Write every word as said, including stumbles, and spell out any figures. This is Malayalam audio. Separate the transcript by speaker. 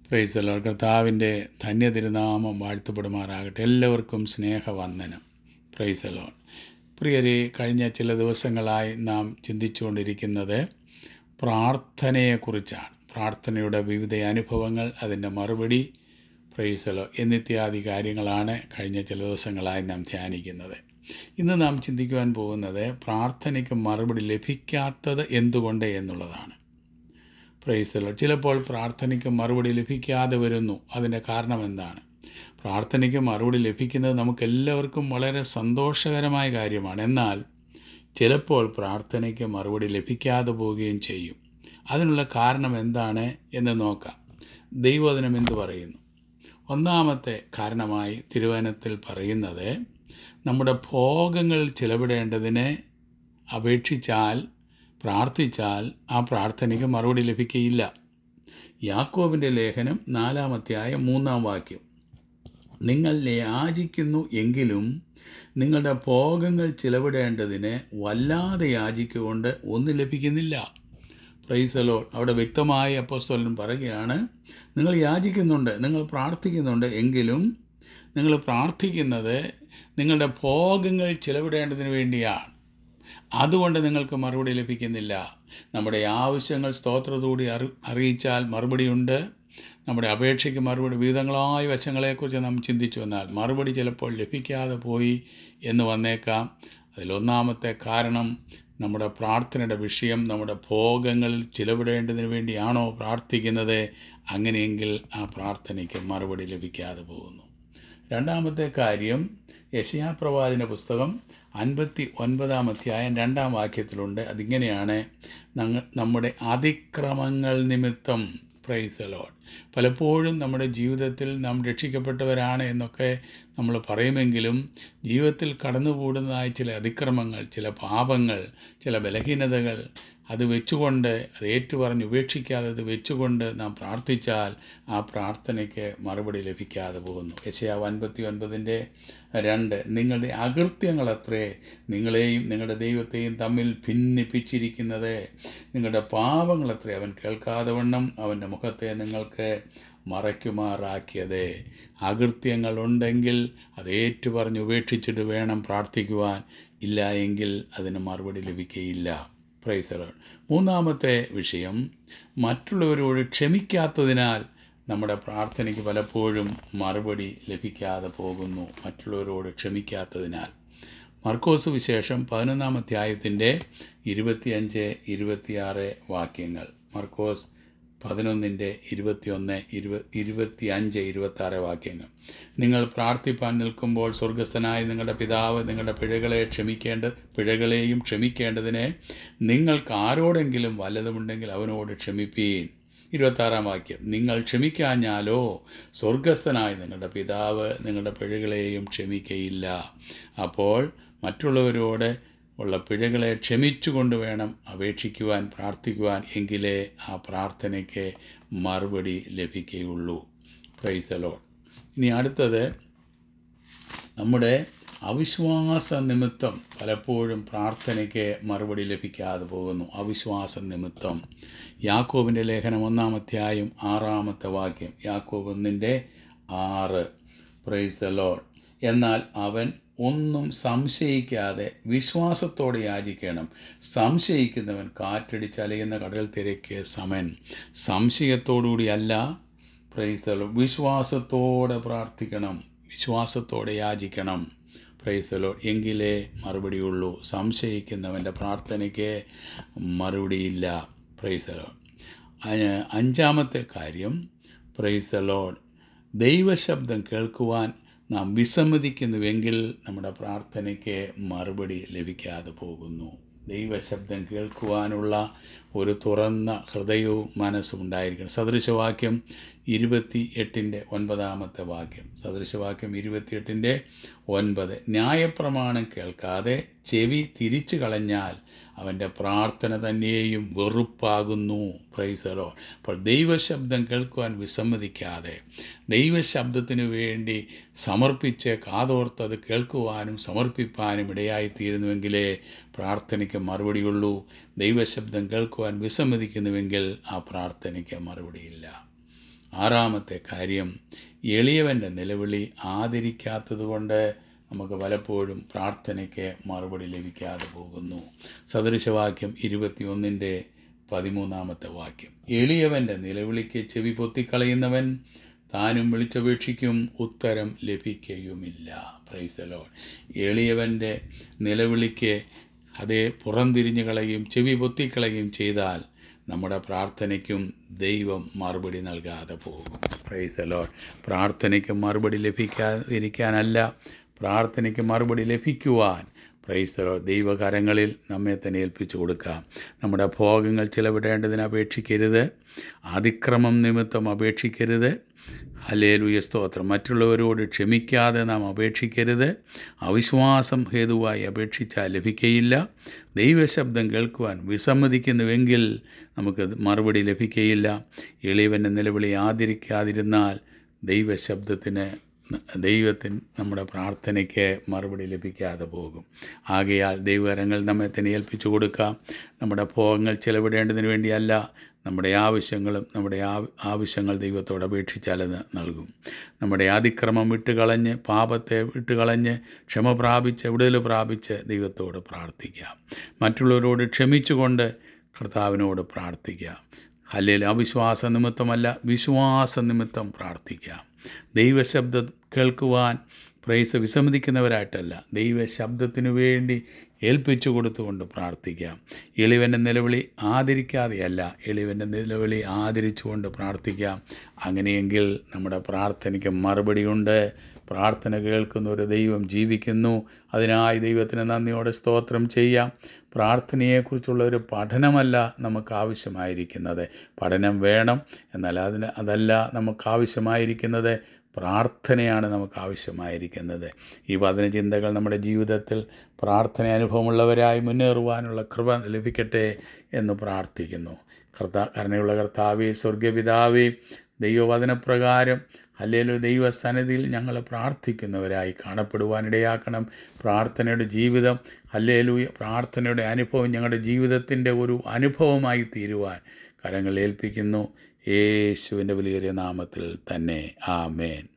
Speaker 1: Price the Lord. കർത്താവിൻ്റെ ധന്യ തിരുനാമം വാഴ്ത്തപ്പെടുമാറാകട്ടെ. എല്ലാവർക്കും സ്നേഹവന്ദനം. Praise the Lord. പ്രിയരെ, കഴിഞ്ഞ ചില ദിവസങ്ങളായി നാം ചിന്തിച്ചുകൊണ്ടിരിക്കുന്നത് പ്രാർത്ഥനയെക്കുറിച്ചാണ്. പ്രാർത്ഥനയുടെ വിവിധ അനുഭവങ്ങൾ, അതിൻ്റെ മറുപടി, പ്രൈസ് ദി ലോർഡ് എന്നിത്യാദി കാര്യങ്ങളാണ് കഴിഞ്ഞ ചില ദിവസങ്ങളായി നാം ധ്യാനിക്കുന്നത്. ഇന്ന് നാം ചിന്തിക്കുവാൻ പോകുന്നത് പ്രാർത്ഥനയ്ക്ക് മറുപടി ലഭിക്കാത്തത് എന്തുകൊണ്ട് എന്നുള്ളതാണ്. Praise the Lord. ചിലപ്പോൾ പ്രാർത്ഥനയ്ക്ക് മറുപടി ലഭിക്കാതെ വരുന്നു. അതിൻ്റെ കാരണം എന്താണ്? പ്രാർത്ഥനയ്ക്ക് മറുപടി ലഭിക്കുന്നത് നമുക്കെല്ലാവർക്കും വളരെ സന്തോഷകരമായ കാര്യമാണ്. എന്നാൽ ചിലപ്പോൾ പ്രാർത്ഥനയ്ക്ക് മറുപടി ലഭിക്കാതെ പോവുകയും ചെയ്യും. അതിനുള്ള കാരണം എന്താണ് എന്ന് നോക്കാം. ദൈവവചനം എന്ത് പറയുന്നു? ഒന്നാമത്തെ കാരണമായി തിരുവചനത്തിൽ പറയുന്നത്, നമ്മുടെ ഭോഗങ്ങൾ ചിലവിടേണ്ടതിനെ അപേക്ഷിച്ചാൽ, പ്രാർത്ഥിച്ചാൽ ആ പ്രാർത്ഥനയ്ക്ക് മറുപടി ലഭിക്കുകയില്ല. യാക്കോബിൻ്റെ ലേഖനം നാലാം അധ്യായം മൂന്നാം വാക്യം, നിങ്ങൾ യാചിക്കുന്നു എങ്കിലും നിങ്ങളുടെ ഭോഗങ്ങൾ ചിലവിടേണ്ടതിന് വല്ലാതെ യാചിക്കൊണ്ട് ഒന്നും ലഭിക്കുന്നില്ല. Praise the Lord. അവിടെ വ്യക്തമായി അപ്പോസ്തലൻ പറയുകയാണ്, നിങ്ങൾ യാചിക്കുന്നുണ്ട്, നിങ്ങൾ പ്രാർത്ഥിക്കുന്നുണ്ട്, എങ്കിലും നിങ്ങൾ പ്രാർത്ഥിക്കുന്നത് നിങ്ങളുടെ ഭോഗങ്ങൾ ചിലവിടേണ്ടതിന് വേണ്ടിയാണ്. അതുകൊണ്ട് നിങ്ങൾക്ക് മറുപടി ലഭിക്കുന്നില്ല. നമ്മുടെ ആവശ്യങ്ങൾ സ്തോത്രത്തോടെ അറി അറിയിച്ചാൽ മറുപടിയുണ്ട്. നമ്മുടെ അപേക്ഷയ്ക്ക് മറുപടി, വിവിധങ്ങളായ വശങ്ങളെക്കുറിച്ച് നാം ചിന്തിച്ചു വന്നാൽ മറുപടി ചിലപ്പോൾ ലഭിക്കാതെ പോയി എന്ന് വന്നേക്കാം. അതിലൊന്നാമത്തെ കാരണം, നമ്മുടെ പ്രാർത്ഥനയുടെ വിഷയം നമ്മുടെ ഭോഗങ്ങളിൽ ചിലവിടേണ്ടതിന് വേണ്ടിയാണോ പ്രാർത്ഥിക്കുന്നത്? അങ്ങനെയെങ്കിൽ ആ പ്രാർത്ഥനയ്ക്ക് മറുപടി ലഭിക്കാതെ പോകുന്നു. രണ്ടാമത്തെ കാര്യം, യെശയ്യാ പ്രവാചകന്റെ പുസ്തകം അൻപത്തി ഒൻപതാം അധ്യായം രണ്ടാം വാക്യത്തിലുണ്ട്. അതിങ്ങനെയാണ്, നമ്മുടെ അതിക്രമങ്ങൾ നിമിത്തം, പ്രൈസ് ദി ലോർഡ്. പലപ്പോഴും നമ്മുടെ ജീവിതത്തിൽ നാം രക്ഷിക്കപ്പെട്ടവരാണ് എന്നൊക്കെ നമ്മൾ പറയുമെങ്കിലും ജീവിതത്തിൽ കടന്നുകൂടുന്നതായ ചില അതിക്രമങ്ങൾ, ചില പാപങ്ങൾ, ചില ബലഹീനതകൾ, അത് വെച്ചുകൊണ്ട്, അത് ഏറ്റുപറഞ്ഞ് ഉപേക്ഷിക്കാതെ അത് വെച്ചുകൊണ്ട് നാം പ്രാർത്ഥിച്ചാൽ ആ പ്രാർത്ഥനയ്ക്ക് മറുപടി ലഭിക്കാതെ പോകുന്നു. യെശയ്യാ അൻപത്തി ഒൻപതിൻ്റെ രണ്ട്, നിങ്ങളുടെ അകൃത്യങ്ങളത്രേ നിങ്ങളെയും നിങ്ങളുടെ ദൈവത്തെയും തമ്മിൽ ഭിന്നിപ്പിച്ചിരിക്കുന്നത്. നിങ്ങളുടെ പാപങ്ങളത്രേ അവൻ കേൾക്കാതെ വണ്ണം അവൻ്റെ മുഖത്തെ നിങ്ങൾക്ക് മറയ്ക്കുമാറാക്കിയത്. അകൃത്യങ്ങളുണ്ടെങ്കിൽ അത് ഏറ്റുപറഞ്ഞ് ഉപേക്ഷിച്ചിട്ട് വേണം പ്രാർത്ഥിക്കുവാൻ. ഇല്ല എങ്കിൽ അതിന് മറുപടി ലഭിക്കുകയില്ല. Praise the Lord. മൂന്നാമത്തെ വിഷയം, മറ്റുള്ളവരോട് ക്ഷമിക്കാത്തതിനാൽ നമ്മുടെ പ്രാർത്ഥനയ്ക്ക് പലപ്പോഴും മറുപടി ലഭിക്കാതെ പോകുന്നു. മറ്റുള്ളവരോട് ക്ഷമിക്കാത്തതിനാൽ. മർക്കോസ് വിശേഷം പതിനൊന്നാം അധ്യായത്തിൻ്റെ ഇരുപത്തിയഞ്ച് ഇരുപത്തിയാറ് വാക്യങ്ങൾ. മർക്കോസ് പതിനൊന്നിൻ്റെ ഇരുപത്തിയൊന്ന് ഇരുപ ഇരുപത്തി അഞ്ച് ഇരുപത്താറ് വാക്യങ്ങൾ. നിങ്ങൾ പ്രാർത്ഥിപ്പാൻ നിൽക്കുമ്പോൾ സ്വർഗസ്ഥനായ നിങ്ങളുടെ പിതാവ് നിങ്ങളുടെ പിഴകളെ ക്ഷമിക്കേണ്ട പിഴകളെയും ക്ഷമിക്കേണ്ടതിന് നിങ്ങൾക്ക് ആരോടെങ്കിലും വല്ലതുമുണ്ടെങ്കിൽ അവനോട് ക്ഷമിപ്പീൻ. ഇരുപത്താറാം വാക്യം, നിങ്ങൾ ക്ഷമിക്കാഞ്ഞാലോ സ്വർഗസ്ഥനായ നിങ്ങളുടെ പിതാവ് നിങ്ങളുടെ പിഴകളെയും ക്ഷമിക്കയില്ല. അപ്പോൾ മറ്റുള്ളവരോട് ഉള്ള പിഴകളെ ക്ഷമിച്ചുകൊണ്ട് വേണം അപേക്ഷിക്കുവാൻ, പ്രാർത്ഥിക്കുവാൻ. എങ്കിലേ ആ പ്രാർത്ഥനയ്ക്ക് മറുപടി ലഭിക്കുകയുള്ളൂ. Praise the Lord. ഇനി അടുത്തത്, നമ്മുടെ അവിശ്വാസ നിമിത്തം പലപ്പോഴും പ്രാർത്ഥനയ്ക്ക് മറുപടി ലഭിക്കാതെ പോകുന്നു. അവിശ്വാസ നിമിത്തം. യാക്കോബിൻ്റെ ലേഖനം ഒന്നാം അധ്യായം ആറാമത്തെ വാക്യം, യാക്കോബ് ഒന്നിൻ്റെ ആറ്. Praise the Lord. എന്നാൽ അവൻ ഒന്നും സംശയിക്കാതെ വിശ്വാസത്തോടെ യാചിക്കണം. സംശയിക്കുന്നവൻ കാറ്റടിച്ചലയുന്ന കടൽ തിരക്ക് സമൻ. സംശയത്തോടുകൂടിയല്ല, പ്രൈസ് ദി ലോർഡ്, വിശ്വാസത്തോടെ പ്രാർത്ഥിക്കണം, വിശ്വാസത്തോടെ യാചിക്കണം. Price the Lord. എങ്കിലേ മറുപടിയുള്ളൂ. സംശയിക്കുന്നവൻ്റെ പ്രാർത്ഥനയ്ക്ക് മറുപടിയില്ല. Price the Lord. അഞ്ചാമത്തെ കാര്യം, പ്രൈസ് ദി ലോർഡ്, ദൈവശബ്ദം കേൾക്കുവാൻ നാം വിസമ്മതിക്കുന്നുവെങ്കിൽ നമ്മുടെ പ്രാർത്ഥനയ്ക്ക് മറുപടി ലഭിക്കാതെ പോകുന്നു. ദൈവശബ്ദം കേൾക്കുവാനുള്ള ഒരു തുറന്ന ഹൃദയവും മനസ്സും ഉണ്ടായിരിക്കണം. സദൃശവാക്യം ഇരുപത്തി എട്ടിൻ്റെ ഒൻപതാമത്തെ വാക്യം. സദൃശവാക്യം ഇരുപത്തിയെട്ടിൻ്റെ ഒൻപത്, ന്യായപ്രമാണം കേൾക്കാതെ ചെവി തിരിച്ചു കളഞ്ഞാൽ അവൻ്റെ പ്രാർത്ഥന തന്നെയും വെറുപ്പാകുന്നു. Price the Lord. അപ്പോൾ ദൈവശബ്ദം കേൾക്കുവാൻ വിസമ്മതിക്കാതെ ദൈവശബ്ദത്തിനു വേണ്ടി സമർപ്പിച്ച് കാതോർത്തത് കേൾക്കുവാനും സമർപ്പിപ്പാനും ഇടയായിത്തീരുന്നുവെങ്കിലേ പ്രാർത്ഥനയ്ക്ക് മറുപടിയുള്ളൂ. ദൈവശബ്ദം കേൾക്കുവാൻ വിസമ്മതിക്കുന്നുവെങ്കിൽ ആ പ്രാർത്ഥനയ്ക്ക് മറുപടിയില്ല. ആറാമത്തെ കാര്യം, എളിയവൻ്റെ നിലവിളി ആദരിക്കാത്തതുകൊണ്ട് നമുക്ക് പലപ്പോഴും പ്രാർത്ഥനയ്ക്ക് മറുപടി ലഭിക്കാതെ പോകുന്നു. സദൃശവാക്യം ഇരുപത്തിയൊന്നിൻ്റെ പതിമൂന്നാമത്തെ വാക്യം, എളിയവൻ്റെ നിലവിളിക്ക് ചെവി പൊത്തിക്കളയുന്നവൻ താനും വിളിച്ചപേക്ഷിക്കും, ഉത്തരം ലഭിക്കുകയുമില്ല. Praise the Lord. എളിയവൻ്റെ നിലവിളിക്ക് അതേ പുറംതിരിഞ്ഞു കളയും ചെവി പൊത്തിക്കളയും ചെയ്താൽ നമ്മുടെ പ്രാർത്ഥനയ്ക്കും ദൈവം മറുപടി നൽകാതെ പോകും. Praise the Lord. പ്രാർത്ഥനയ്ക്ക് മറുപടി ലഭിക്കാതിരിക്കാനല്ല, പ്രാർത്ഥനയ്ക്ക് മറുപടി ലഭിക്കുവാൻ പ്രൈസ് ദി ലോർഡ് ദൈവകരങ്ങളിൽ നമ്മെ തന്നെ ഏൽപ്പിച്ചു കൊടുക്കാം. നമ്മുടെ ഭോഗങ്ങൾ ചിലവിടേണ്ടതിന് അപേക്ഷിക്കരുത്, അതിക്രമം നിമിത്തം അപേക്ഷിക്കരുത്. ഹല്ലേലൂയ, സ്തോത്രം. മറ്റുള്ളവരോട് ക്ഷമിക്കാതെ നാം അപേക്ഷിക്കരുത്. അവിശ്വാസം ഹേതുവായി അപേക്ഷിച്ചാൽ ലഭിക്കയില്ല. ദൈവശബ്ദം കേൾക്കുവാൻ വിസമ്മതിക്കുന്നുവെങ്കിൽ നമുക്ക് മറുപടി ലഭിക്കയില്ല. എളിയവൻ്റെ നിലവിളി ആദരിക്കാതിരുന്നാൽ ദൈവശബ്ദത്തിന് ദൈവത്തിന് നമ്മുടെ പ്രാർത്ഥനയ്ക്ക് മറുപടി ലഭിക്കാതെ പോകും. ആകയാൽ ദൈവകരങ്ങൾ നമ്മെ തന്നെ ഏൽപ്പിച്ചു കൊടുക്കാം. നമ്മുടെ ഭോഗങ്ങൾ ചെലവിടേണ്ടതിന് വേണ്ടിയല്ല, നമ്മുടെ ആവശ്യങ്ങളും നമ്മുടെ ആവശ്യങ്ങൾ ദൈവത്തോട് അപേക്ഷിച്ചാൽ അത് നൽകും. നമ്മുടെ അതിക്രമം വിട്ടുകളഞ്ഞ്, പാപത്തെ വിട്ടുകളഞ്ഞ്, ക്ഷമ പ്രാപിച്ച്, വിടുതൽ പ്രാപിച്ച് ദൈവത്തോട് പ്രാർത്ഥിക്കാം. മറ്റുള്ളവരോട് ക്ഷമിച്ചുകൊണ്ട് കർത്താവിനോട് പ്രാർത്ഥിക്കാം. ഹല്ലേലൂയ. അവിശ്വാസ നിമിത്തമല്ല, വിശ്വാസ നിമിത്തം പ്രാർത്ഥിക്കാം. ദൈവശബ്ദം കേൾക്കുവാൻ പ്രൈസ് വിസമ്മതിക്കുന്നവരായിട്ടല്ല, ദൈവശബ്ദത്തിനു വേണ്ടി ഏൽപ്പിച്ചു കൊടുത്തുകൊണ്ട് പ്രാർത്ഥിക്കാം. എളിവൻ്റെ നിലവിളി ആദരിക്കാതെയല്ല, എളിവൻ്റെ നിലവിളി ആദരിച്ചുകൊണ്ട് പ്രാർത്ഥിക്കാം. അങ്ങനെയെങ്കിൽ നമ്മുടെ പ്രാർത്ഥനയ്ക്ക് മറുപടിയുണ്ട്. പ്രാർത്ഥന കേൾക്കുന്ന ഒരു ദൈവം ജീവിക്കുന്നു. അതിനായി ദൈവത്തിന് നന്ദിയോടെ സ്തോത്രം ചെയ്യാം. പ്രാർത്ഥനയെക്കുറിച്ചുള്ള ഒരു പഠനമല്ല നമുക്ക് ആവശ്യമായിരിക്കുന്നത്. പഠനം വേണം, എന്നാൽ അതിന് അതല്ല നമുക്ക് ആവശ്യമായിരിക്കുന്നത്. പ്രാർത്ഥനയാണ് നമുക്ക് ആവശ്യമായിരിക്കുന്നത്. ഈ വചന ചിന്തകൾ നമ്മുടെ ജീവിതത്തിൽ പ്രാർത്ഥന അനുഭവമുള്ളവരായി മുന്നേറുവാനുള്ള കൃപ ലഭിക്കട്ടെ എന്ന് പ്രാർത്ഥിക്കുന്നു. കർത്താ കരുണയുള്ള കർത്താവേ, സ്വർഗപിതാവേ, ദൈവവചനപ്രകാരം ഹല്ലേലൂയ ദൈവസന്നിധിയിൽ ഞങ്ങൾ പ്രാർത്ഥിക്കുന്നവരായി കാണപ്പെടുവാനിടയാക്കണം. പ്രാർത്ഥനയുടെ ജീവിതം ഹല്ലേലൂയ പ്രാർത്ഥനയുടെ അനുഭവം ഞങ്ങളുടെ ജീവിതത്തിൻ്റെ ഒരു അനുഭവമായി തീരുവാൻ കരങ്ങൾ ഏൽപ്പിക്കുന്നു. യേശുവിൻ്റെ വലിയ നാമത്തിൽ തന്നെ. ആമേൻ.